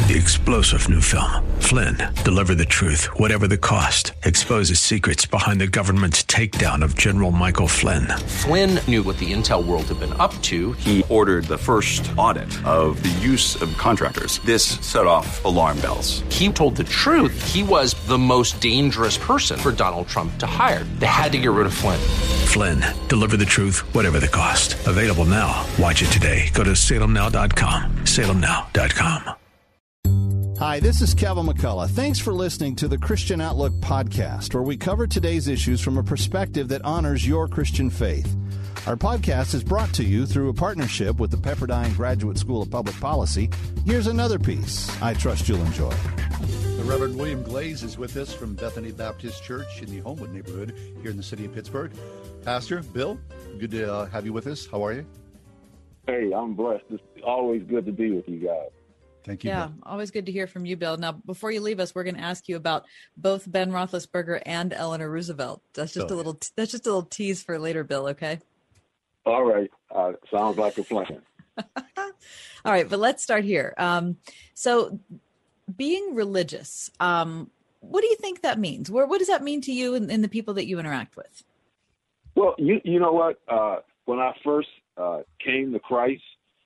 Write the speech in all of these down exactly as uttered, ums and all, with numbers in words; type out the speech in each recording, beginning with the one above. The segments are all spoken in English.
The explosive new film, Flynn, deliver the truth, whatever the cost, exposes secrets behind the government's takedown of General Michael Flynn. Flynn knew what the intel world had been up to. He ordered the first audit of the use of contractors. This set off alarm bells. He told the truth. He was the most dangerous person for Donald Trump to hire. They had to get rid of Flynn. Flynn, deliver the truth, whatever the cost. Available now. Watch it today. Go to salem now dot com. salem now dot com. Hi, this is Kevin McCullough. Thanks for listening to the Christian Outlook podcast, where we cover today's issues from a perspective that honors your Christian faith. Our podcast is brought to you through a partnership with the Pepperdine Graduate School of Public Policy. Here's another piece I trust you'll enjoy. The Reverend William Glaze is with us from Bethany Baptist Church in the Homewood neighborhood here in the city of Pittsburgh. Pastor, Bill, good to uh, have you with us. How are you? Hey, I'm blessed. It's always good to be with you guys. Thank you. Yeah, Bill. Always good to hear from you, Bill. Now, before you leave us, we're going to ask you about both Ben Roethlisberger and Eleanor Roosevelt. That's just Oh, a little. That's just a little tease for later, Bill. Okay. All right. Uh, sounds like a plan. All right, but let's start here. Um, so, being religious, um, what do you think that means? Where, what does that mean to you and, and the people that you interact with? Well, you you know what? Uh, when I first uh, came to Christ,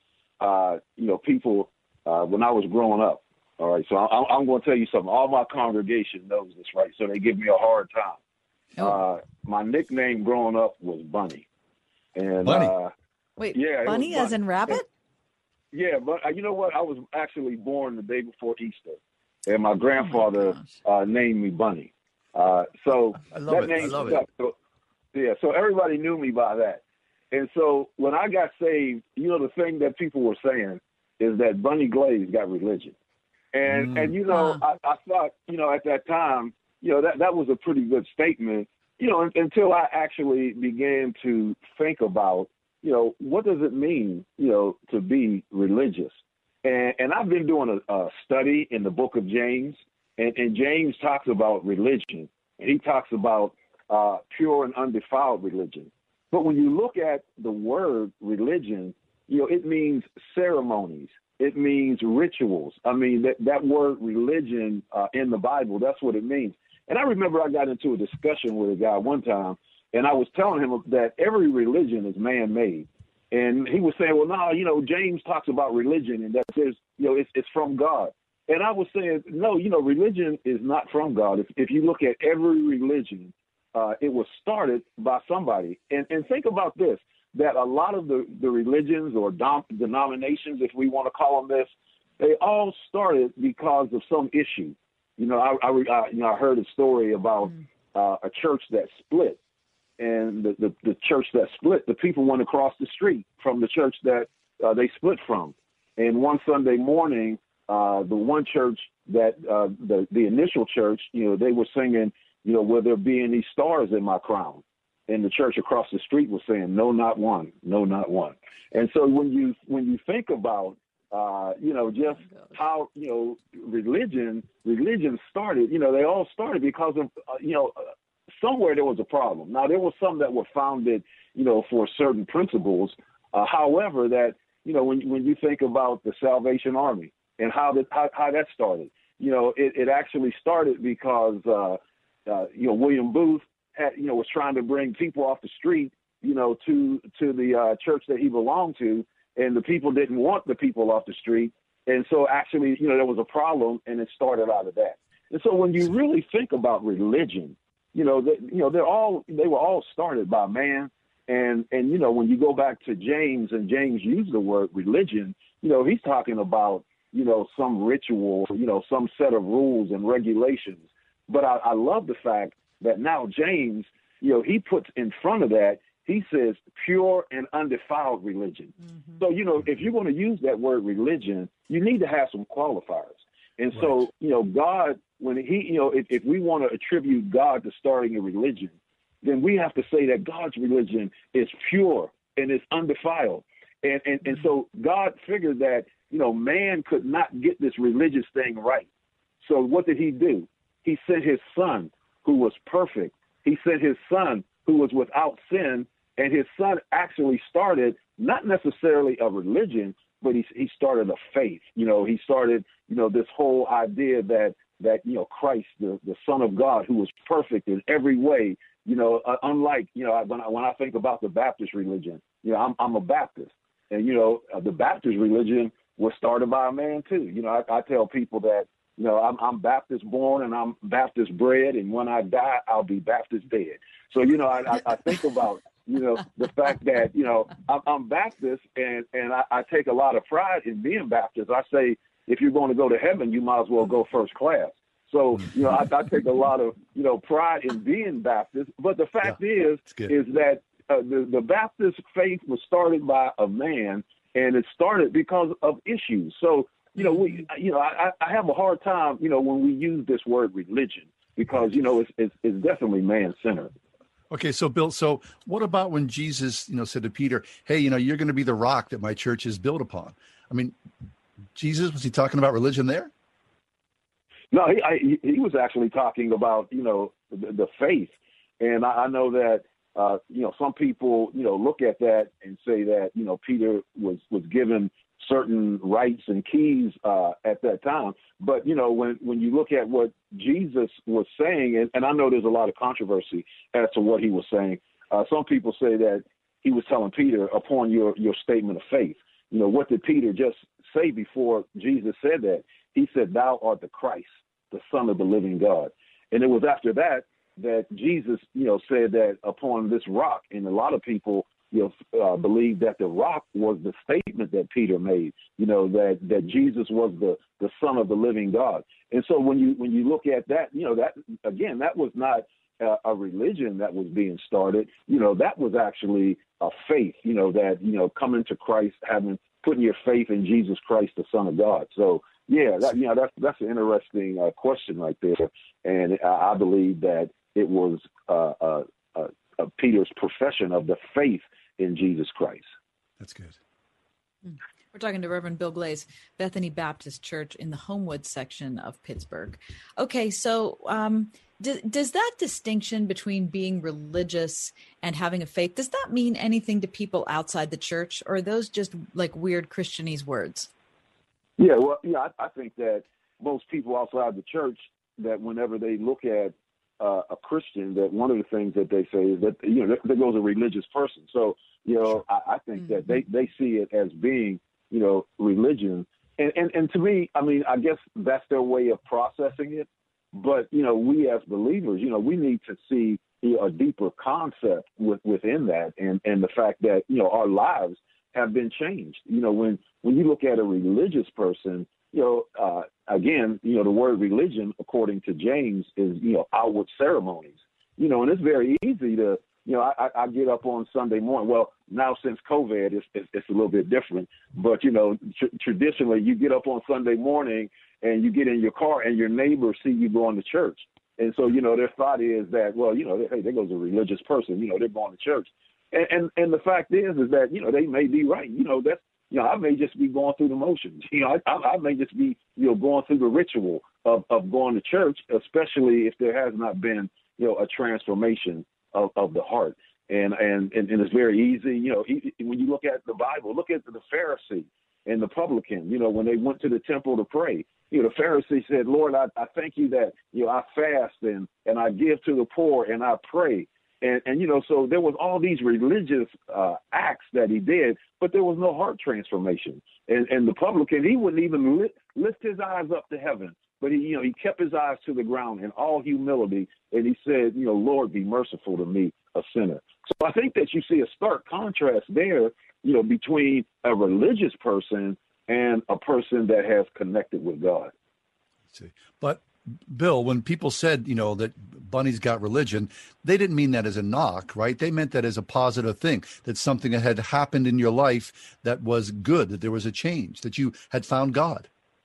uh, you know, people. Uh, when I was growing up, all right, so I, I'm going to tell you something. All my congregation knows this, right? So they give me a hard time. Oh. Uh, my nickname growing up was Bunny. And, Bunny? Uh, Wait, yeah, bunny, bunny as in rabbit? And, yeah, but uh, you know what? I was actually born the day before Easter, and my grandfather Oh uh, named me Bunny. Uh, so I love that it. name I love stuck. it. So, yeah, so everybody knew me by that. And so when I got saved, you know, the thing that people were saying is that Bunny Glaze got religion. And, Mm. and you know, Huh. I, I thought, you know, at that time, you know, that, that was a pretty good statement, you know, un- until I actually began to think about, you know, what does it mean, you know, to be religious? And, and I've been doing a, a study in the book of James, and, and James talks about religion. And he talks about uh, pure and undefiled religion. But when you look at the word religion, you know, it means ceremonies. It means rituals. I mean, that, that word religion uh, in the Bible, that's what it means. And I remember I got into a discussion with a guy one time, and I was telling him that every religion is man-made. And he was saying, well, no, you know, James talks about religion, and that says, you know, it's, it's from God. And I was saying, no, you know, religion is not from God. If, if you look at every religion, uh, it was started by somebody. And, and think about this, that a lot of the, the religions or dom- denominations, if we want to call them this, they all started because of some issue. You know, I, I, I you know I heard a story about mm. uh, a church that split, and the, the, the church that split, the people went across the street from the church that uh, they split from. And one Sunday morning, uh, the one church that uh, the the initial church, you know, they were singing, you know, will there be any stars in my crown? And the church across the street was saying, no, not one, no, not one. And so when you when you think about, uh, you know, just oh how, you know, religion, religion started, you know, they all started because of, uh, you know, uh, somewhere there was a problem. Now, there were some that were founded, you know, for certain principles. Uh, however, that, you know, when when you think about the Salvation Army and how, that how, how that started, you know, it, it actually started because, uh, uh, you know, William Booth, Had, you know, was trying to bring people off the street, you know, to to the uh, church that he belonged to, and the people didn't want the people off the street, and so actually, you know, there was a problem, and it started out of that. And so when you really think about religion, you know, that you know they're all they were all started by man, and and you know when you go back to James and James used the word religion, you know, he's talking about you know some ritual, you know, some set of rules and regulations. But I, I love the fact that now James, you know, he puts in front of that, he says pure and undefiled religion. Mm-hmm. So, you know, if you're going to use that word religion, you need to have some qualifiers. And right. so, you know, God, when he, you know, if, if we want to attribute God to starting a religion, then we have to say that God's religion is pure and it's undefiled. And, and, and so God figured that, you know, man could not get this religious thing right. So what did he do? He sent his son, who was perfect. He sent his son, who was without sin, and his son actually started not necessarily a religion, but he he started a faith. You know, he started, you know, this whole idea that that you know Christ, the, the Son of God, who was perfect in every way. You know, uh, unlike you know when I, when I think about the Baptist religion, you know, I'm I'm a Baptist, and you know uh, the Baptist religion was started by a man too. You know, I, I tell people that you know I'm I'm Baptist born and I'm Baptist bred, and when I die, I'll be Baptist dead. So you know, I, I, I think about you know the fact that you know I'm, I'm Baptist, and and I, I take a lot of pride in being Baptist. I say if you're going to go to heaven, you might as well go first class. So, you know, I, I take a lot of, you know, pride in being Baptist. But the fact yeah, is, is that uh, the, the Baptist faith was started by a man, and it started because of issues. So, you know, we, you know, I, I have a hard time, you know, when we use this word religion, because, you know, it's, it's, it's definitely man-centered. Okay, so Bill, so what about when Jesus, you know, said to Peter, hey, you know, you're going to be the rock that my church is built upon? I mean, Jesus, was he talking about religion there? No, he I, he was actually talking about, you know, the, the faith. And I, I know that, uh, you know, some people, you know, look at that and say that, you know, Peter was, was given certain rights and keys uh, at that time. But, you know, when, when you look at what Jesus was saying, and, and I know there's a lot of controversy as to what he was saying. Uh, some people say that he was telling Peter, upon your, your statement of faith. You know, what did Peter just say before Jesus said that? He said, thou art the Christ, the Son of the living God. And it was after that that Jesus, you know, said that upon this rock, and a lot of people, you know, uh, believe that the rock was the statement that Peter made, you know, that, that Jesus was the, the Son of the living God. And so when you when you look at that, you know, that, again, that was not a, a religion that was being started. You know, that was actually a faith, you know, that, you know, coming to Christ, having, putting your faith in Jesus Christ, the Son of God. So, yeah, that, you know, that's that's an interesting uh, question right there, and I, I believe that it was uh, uh, uh, uh, Peter's profession of the faith in Jesus Christ. That's good. We're talking to Reverend Bill Glaze, Bethany Baptist Church in the Homewood section of Pittsburgh. Okay, so um, d- does that distinction between being religious and having a faith, does that mean anything to people outside the church, or are those just like weird Christianese words? Yeah, well, yeah, I, I think that most people outside the church, that whenever they look at uh, a Christian, that one of the things that they say is that, you know, there, there goes a religious person. So, you know, sure. I, I think mm-hmm. that they, they see it as being, you know, religion. And, and, and to me, I mean, I guess that's their way of processing it. But, you know, we as believers, you know, we need to see, you know, a deeper concept with, within that, and, and the fact that, you know, our lives have been changed. You know, when, when you look at a religious person, you know, uh, again, you know, the word religion, according to James, is, you know, outward ceremonies. You know, and it's very easy to, you know, I, I get up on Sunday morning. Well, now since COVID, it's, it's, it's a little bit different. But, you know, tr- traditionally, you get up on Sunday morning and you get in your car and your neighbors see you going to church. And so, you know, their thought is that, well, you know, hey, there goes a religious person. You know, they're going to church. And, and and the fact is, is that, you know, they may be right. You know, that's, you know, I may just be going through the motions. You know, I, I, I may just be, you know, going through the ritual of, of going to church, especially if there has not been, you know, a transformation of, of the heart. And, and, and, and it's very easy, you know, when you look at the Bible, look at the Pharisee and the publican, you know, when they went to the temple to pray. You know, the Pharisee said, Lord, I, I thank you that, you know, I fast and, and I give to the poor and I pray. And, and, you know, so there was all these religious uh, acts that he did, but there was no heart transformation. And, and the publican, he wouldn't even lift, lift his eyes up to heaven, but he, you know, he kept his eyes to the ground in all humility. And he said, you know, Lord, be merciful to me, a sinner. So I think that you see a stark contrast there, you know, between a religious person and a person that has connected with God. Let's see. But Bill, when people said, you know, that Bunny's got religion, they didn't mean that as a knock, right? They meant that as a positive thing, that something that had happened in your life that was good, that there was a change, that you had found God.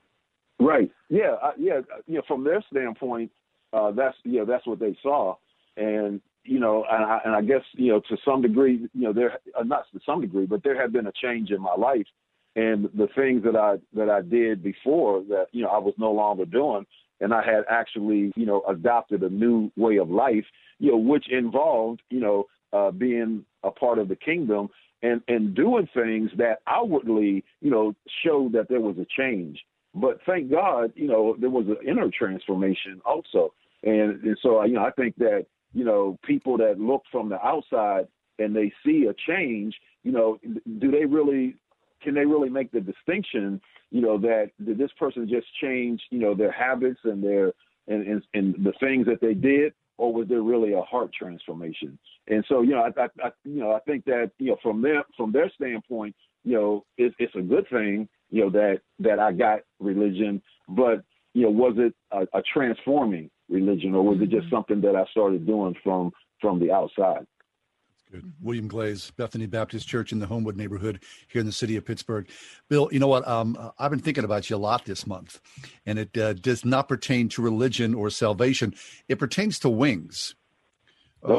Right. Yeah. Uh, yeah. You know, from their standpoint, uh, that's, you know, that's what they saw. And, you know, and I, and I guess, you know, to some degree, you know, there, uh, not to some degree, but there had been a change in my life. And the things that I, that I did before that, you know, I was no longer doing. And I had actually, you know, adopted a new way of life, you know, which involved, you know, uh, being a part of the kingdom and, and doing things that outwardly, you know, showed that there was a change. But thank God, you know, there was an inner transformation also. And, and so, you know, I think that, you know, people that look from the outside and they see a change, you know, do they really, can they really make the distinction, you know, that did this person just change, you know, their habits and their, and, and, and the things that they did, or was there really a heart transformation? And so, you know, I, I, I you know, I think that, you know, from their, from their standpoint, you know, it, it's a good thing, you know, that, that I got religion, but, you know, was it a, a transforming religion, or was it just something that I started doing from, from the outside? Good. William Glaze, Bethany Baptist Church in the Homewood neighborhood here in the city of Pittsburgh. Bill, you know what? Um, I've been thinking about you a lot this month, and it uh, does not pertain to religion or salvation. It pertains to wings. Uh,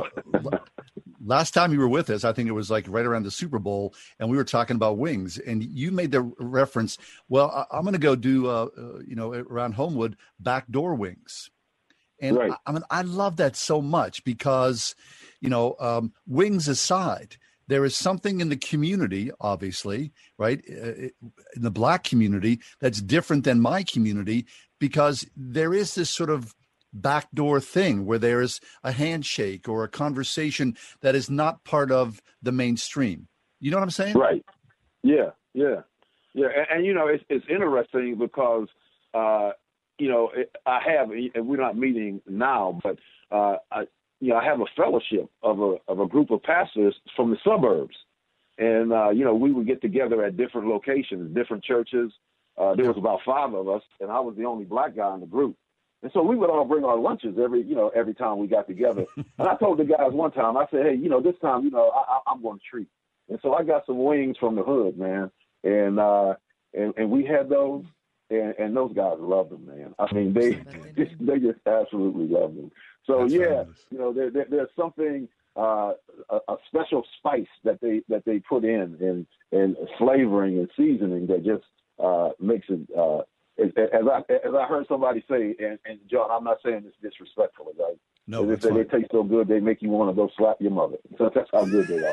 last time you were with us, I think it was like right around the Super Bowl, and we were talking about wings, and you made the reference, well, I, I'm going to go do, uh, uh, you know, around Homewood, backdoor wings. And right. I, I mean, I love that so much because, you know, um, wings aside, there is something in the community, obviously, right, in the Black community that's different than my community, because there is this sort of backdoor thing where there is a handshake or a conversation that is not part of the mainstream. You know what I'm saying? Right. Yeah, yeah, yeah. And, and you know, it's, it's interesting because, uh, you know, I have, and we're not meeting now, but, uh, I, you know, I have a fellowship of a of a group of pastors from the suburbs. And, uh, you know, we would get together at different locations, different churches. Uh, there was about five of us, and I was the only Black guy in the group. And so we would all bring our lunches every, you know, every time we got together. And I told the guys one time, I said, hey, you know, this time, you know, I, I, I'm going to treat. And so I got some wings from the hood, man. And, uh, and, and we had those. And, and those guys loved them, man. I mean, they they, they just absolutely loved them. So That's yeah, fabulous. You know, there, there, there's something uh, a, a special spice that they that they put in, and and flavoring and seasoning that just uh, makes it. Uh, as, as I as I heard somebody say, and, and John, I'm not saying this disrespectfully, right? No, they say they taste so good they make you want to go slap your mother. So that's how good they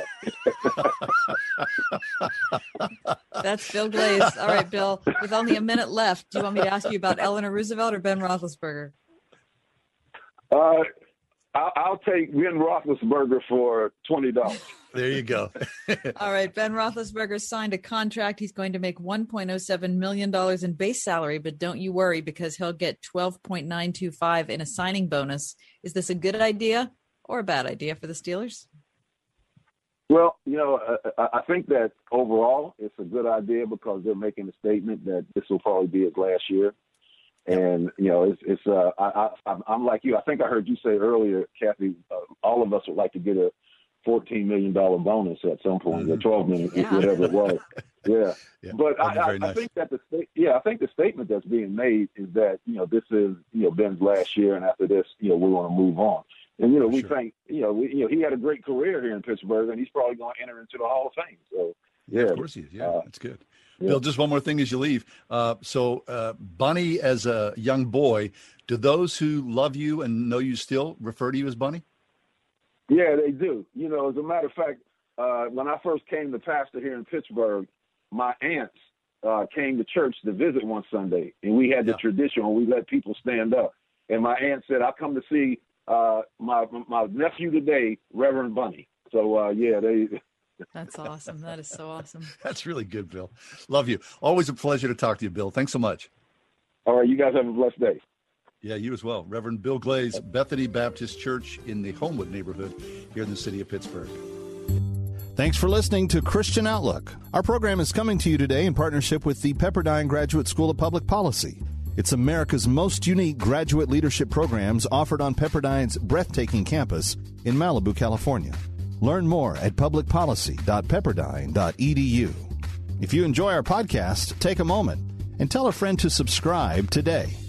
are. That's Bill Glaze. All right, Bill, with only a minute left, do you want me to ask you about Eleanor Roosevelt or Ben Roethlisberger? Uh, I'll, I'll take Ben Roethlisberger for twenty dollars. There you go. All right. Ben Roethlisberger signed a contract. He's going to make one point oh seven million dollars in base salary, but don't you worry because he'll get twelve point nine two five in a signing bonus. Is this a good idea or a bad idea for the Steelers? Well, you know, I, I think that overall it's a good idea because they're making a statement that this will probably be his last year. And, you know, it's, it's uh, I, I, I'm like you. I think I heard you say earlier, Kathy, uh, all of us would like to get a fourteen million dollars bonus at some point, mm-hmm. or twelve million, yeah. whatever it was. Yeah. yeah but I, I, nice. I think that the state, yeah, I think the statement that's being made is that, you know, this is, you know, Ben's last year. And after this, you know, we want to move on. And, you know, we sure. think, you know, we, you know, he had a great career here in Pittsburgh and he's probably going to enter into the Hall of Fame. So, yeah. yeah of course he is. Yeah, uh, that's good. Yeah. Bill, just one more thing as you leave. Uh, so, uh, Bunny, as a young boy, do those who love you and know you still refer to you as Bunny? Yeah, they do. You know, as a matter of fact, uh, when I first came to pastor here in Pittsburgh, my aunts uh, came to church to visit one Sunday, and we had the yeah. tradition where we let people stand up. And my aunt said, "I'll come to see uh, my my nephew today, Reverend Bunny." So, uh, yeah, they. That's awesome. That is so awesome. That's really good, Bill. Love you. Always a pleasure to talk to you, Bill. Thanks so much. All right. You guys have a blessed day. Yeah, you as well. Reverend Bill Glaze, Bethany Baptist Church in the Homewood neighborhood here in the city of Pittsburgh. Thanks for listening to Christian Outlook. Our program is coming to you today in partnership with the Pepperdine Graduate School of Public Policy. It's America's most unique graduate leadership programs offered on Pepperdine's breathtaking campus in Malibu, California. Learn more at public policy dot pepperdine dot e d u. If you enjoy our podcast, take a moment and tell a friend to subscribe today.